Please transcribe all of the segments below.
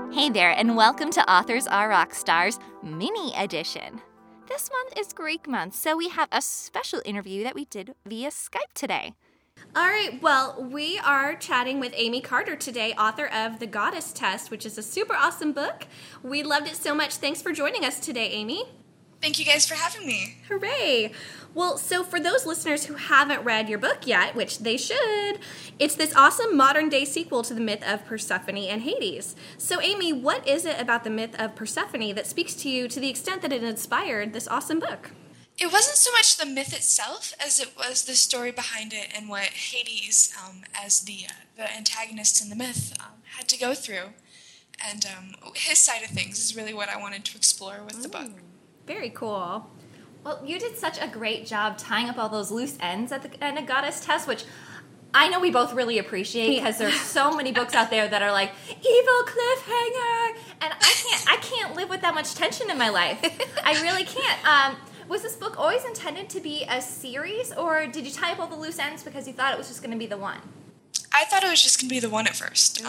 Hey there, and welcome to Authors Are Rock Stars Mini Edition. This month is Greek month, so we have a special interview that we did via Skype today. All right, well, we are chatting with Amy Carter today, author of The Goddess Test, which is a super awesome book. We loved it so much. Thanks for joining us today, Amy. Thank you guys for having me. Hooray! Well, so for those listeners who haven't read your book yet, which they should, it's this awesome modern-day sequel to the myth of Persephone and Hades. So, Amy, what is it about the myth of Persephone that speaks to you to the extent that it inspired this awesome book? It wasn't so much the myth itself as it was the story behind it and what Hades, as the antagonist in the myth, had to go through. And his side of things is really what I wanted to explore with the book. Very cool. Well, you did such a great job tying up all those loose ends at the end of Goddess Test, which I know we both really appreciate because there's so many books out there that are like, evil cliffhanger, and I can't live with that much tension in my life. I really can't. Was this book always intended to be a series, or did you tie up all the loose ends because you thought it was just going to be the one? I thought it was just going to be the one at first.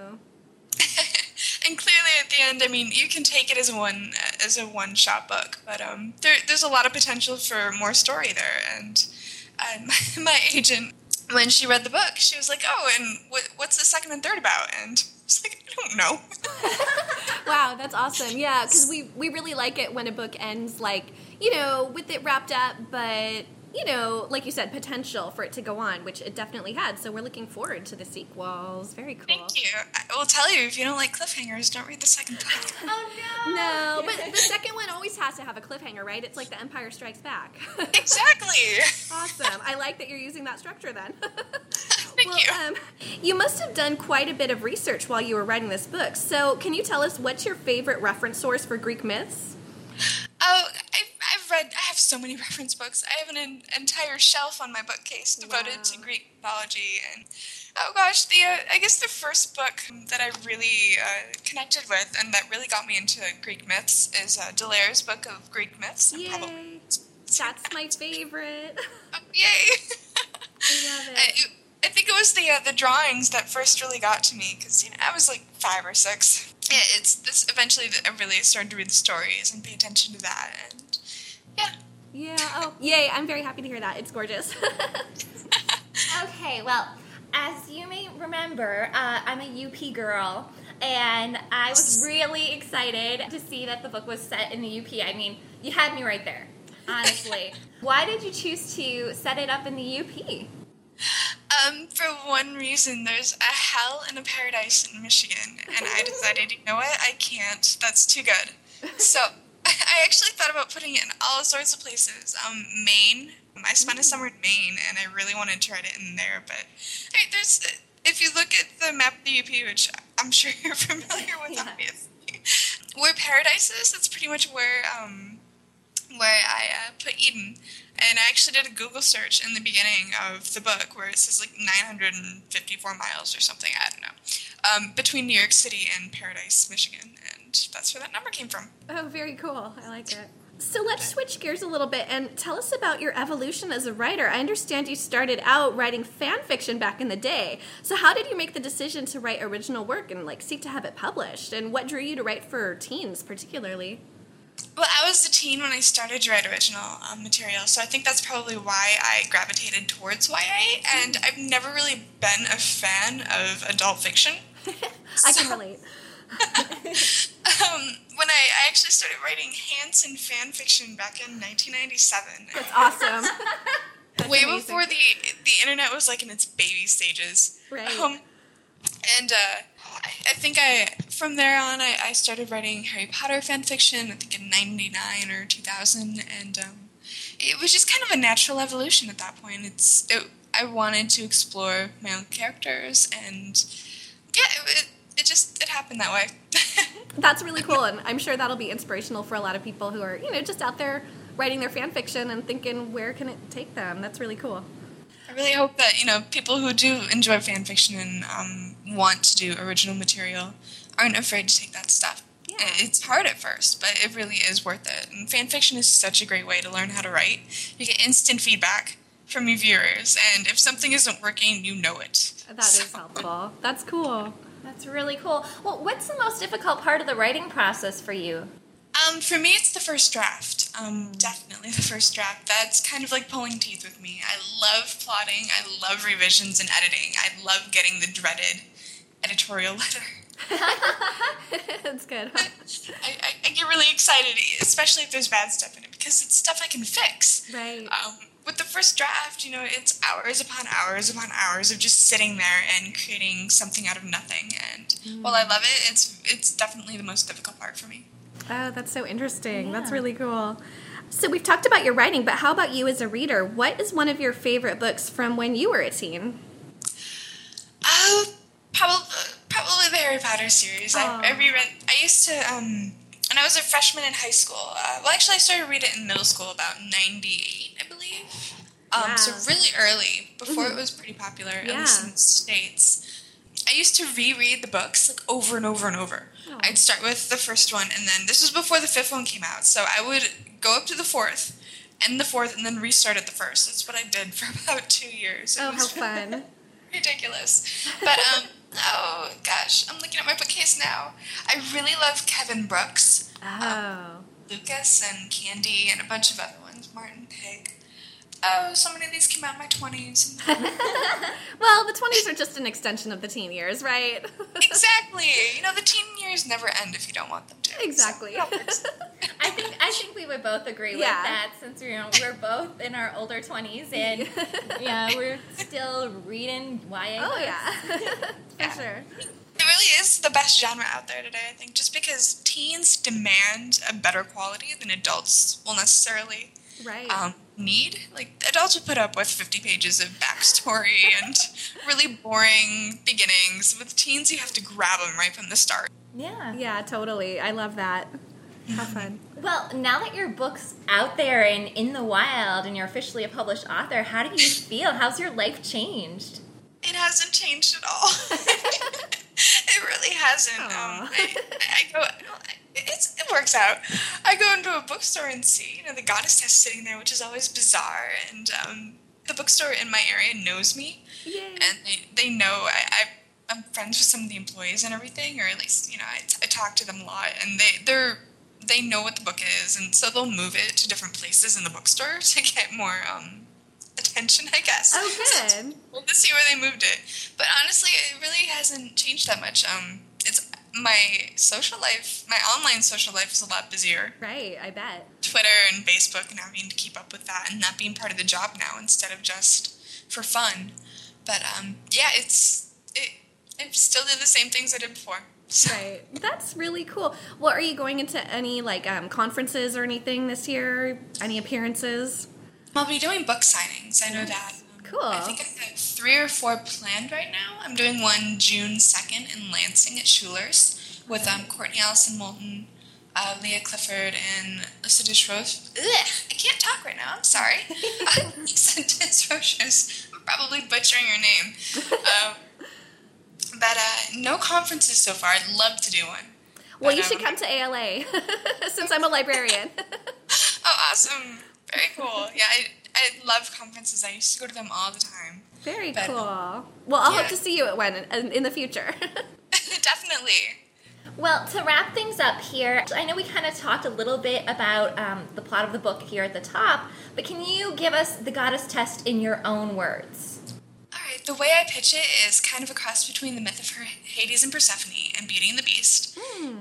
And clearly at the end, I mean, you can take it as a one-shot book, but there's a lot of potential for more story there. And my agent, when she read the book, she was like, "Oh, and what's the second and third about?" And I was like, "I don't know." Wow, that's awesome. Yeah, because we really like it when a book ends, like, with it wrapped up, but, like you said, potential for it to go on, which it definitely had. So we're looking forward to the sequels. Very cool. Thank you. I will tell you, if you don't like cliffhangers, don't read the second book. Oh, no! No, but the second one always has to have a cliffhanger, right? It's like The Empire Strikes Back. Exactly. Awesome. I like that you're using that structure then. Thank you. You must have done quite a bit of research while you were writing this book. So can you tell us what's your favorite reference source for Greek myths? Oh, I have so many reference books. I have an entire shelf on my bookcase devoted to Greek mythology. And, oh gosh, I guess the first book that I really connected with and that really got me into Greek myths is Delaire's book of Greek myths. Yay! That's my favorite. Oh, yay! I love it. I think it was the drawings that first really got to me because I was like 5 or 6. Yeah, it's this eventually that I really started to read the stories and pay attention to that, and yeah. Yeah. Oh, yay! I'm very happy to hear that. It's gorgeous. Okay, well, as you may remember, I'm a UP girl, and I was really excited to see that the book was set in the UP. I mean, you had me right there, honestly. Why did you choose to set it up in the UP? For one reason, there's a hell and a paradise in Michigan, and I decided, you know what, I can't. That's too good. So I actually thought about putting it in all sorts of places. Maine. I spent a summer in Maine, and I really wanted to write it in there. But if you look at the map of the UP, which I'm sure you're familiar with, obviously, where paradise is, that's pretty much where I put Eden. And I actually did a Google search in the beginning of the book where it says like 954 miles or something, I don't know, between New York City and Paradise, Michigan. And that's where that number came from. Oh, very cool. I like it. So let's switch gears a little bit and tell us about your evolution as a writer. I understand you started out writing fan fiction back in the day. So how did you make the decision to write original work and seek to have it published? And what drew you to write for teens particularly? Well, I was a teen when I started to write original material, so I think that's probably why I gravitated towards YA, and I've never really been a fan of adult fiction. I can relate. When I actually started writing Hanson fan fiction back in 1997. That's awesome. That's way amazing. before the internet was like in its baby stages. Right. And I think from there on, I started writing Harry Potter fan fiction, I think in 99 or 2000, and it was just kind of a natural evolution at that point. I wanted to explore my own characters, and yeah, it happened that way. That's really cool, and I'm sure that'll be inspirational for a lot of people who are, just out there writing their fan fiction and thinking, where can it take them? That's really cool. I really hope that, people who do enjoy fan fiction and want to do original material aren't afraid to take that stuff. Yeah. It's hard at first, but it really is worth it. And fan fiction is such a great way to learn how to write. You get instant feedback from your viewers, and if something isn't working, you know it. That is helpful. That's cool. That's really cool. Well, what's the most difficult part of the writing process for you? For me, it's the first draft. Definitely the first draft. That's kind of like pulling teeth with me. I love plotting. I love revisions and editing. I love getting the dreaded editorial letter. That's good. I get really excited, especially if there's bad stuff in it, because it's stuff I can fix. Right. With the first draft, it's hours upon hours upon hours of just sitting there and creating something out of nothing. And while I love it, it's definitely the most difficult part for me. Oh, that's so interesting. Yeah. That's really cool. So we've talked about your writing, but how about you as a reader? What is one of your favorite books from when you were a teen? Oh, probably the Harry Potter series. I reread. I used to when I was a freshman in high school. Actually, I started reading it in middle school, about 98, I believe. Wow. So really early, before it was pretty popular, at least in the States. I used to reread the books like over and over and over. Oh. I'd start with the first one, and then this was before the fifth one came out. So I would go up to the fourth, end the fourth, and then restart at the first. That's what I did for about 2 years. Oh, how fun. Ridiculous. But, oh gosh, I'm looking at my bookcase now. I really love Kevin Brooks, Oh. Lucas and Candy, and a bunch of other ones, Martin Pig. Oh, so many of these came out in my 20s. Well, the 20s are just an extension of the teen years, right? Exactly. The teen years never end if you don't want them to. Exactly. So, it works. I think we would both agree with that, since we're both in our older 20s and we're still reading YA Oh, books. yeah. For sure. It really is the best genre out there today, I think, just because teens demand a better quality than adults will necessarily Right. need. Like, adults will put up with 50 pages of backstory and really boring beginnings. With teens, you have to grab them right from the start. Yeah. Yeah, totally. I love that. How fun. Well, now that your book's out there and in the wild and you're officially a published author, how do you feel? How's your life changed? It hasn't changed at all. It really hasn't. I go... It works out. I go into a bookstore and see, the Goddess Test sitting there, which is always bizarre, and the bookstore in my area knows me, Yay. and they know I'm friends with some of the employees and everything, or at least I talk to them a lot, and they know what the book is, and so they'll move it to different places in the bookstore to get more attention, I guess. Oh, good. So we'll just see where they moved it. But honestly, it really hasn't changed that much. It's my social life, my online social life is a lot busier. Right, I bet. Twitter and Facebook and having to keep up with that and that being part of the job now instead of just for fun. But I still do the same things I did before. So. Right. That's really cool. Well, are you going into any conferences or anything this year? Any appearances? I'll be doing book signings. I know that. Cool. I think I have 3 or 4 planned right now. I'm doing one June 2nd in Lansing at Schuler's with Courtney Allison Moulton, Leah Clifford, and Lisa Desroches. I can't talk right now. I'm sorry. Lisa Desroches. I'm probably butchering your name. But no conferences so far. I'd love to do one. Well, But, you should come to ALA since I'm a librarian. Oh, awesome. Very cool. Yeah, I love conferences. I used to go to them all the time. Very But, cool. Well, I'll hope to see you at one in the future. Definitely. Well, to wrap things up here, I know we kind of talked a little bit about the plot of the book here at the top, but can you give us the Goddess Test in your own words? All right, the way I pitch it is kind of a cross between the myth of Hades and Persephone and Beauty and the Beast.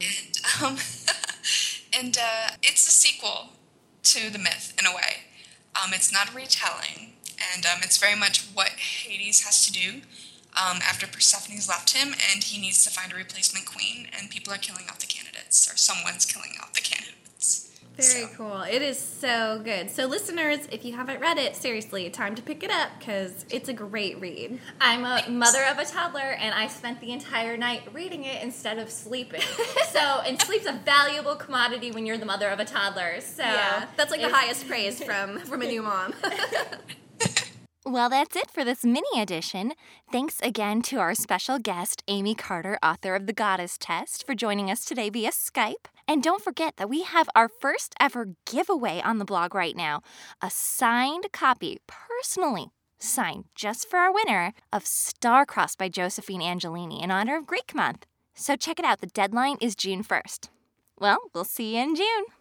And it's a sequel to the myth in a way. It's not a retelling, and it's very much what Hades has to do after Persephone's left him, and he needs to find a replacement queen, and people are killing off the candidates, or someone's killing off the candidates. Very cool. It is so good. So listeners, if you haven't read it, seriously, time to pick it up because it's a great read. I'm a mother of a toddler, and I spent the entire night reading it instead of sleeping. And sleep's a valuable commodity when you're the mother of a toddler. So Yeah, that's like the highest praise from a new mom. Well, that's it for this mini edition. Thanks again to our special guest, Amy Carter, author of The Goddess Test, for joining us today via Skype. And don't forget that we have our first ever giveaway on the blog right now, a signed copy, personally signed just for our winner of Star-Crossed by Josephine Angelini in honor of Greek month. So check it out. The deadline is June 1st. Well, we'll see you in June.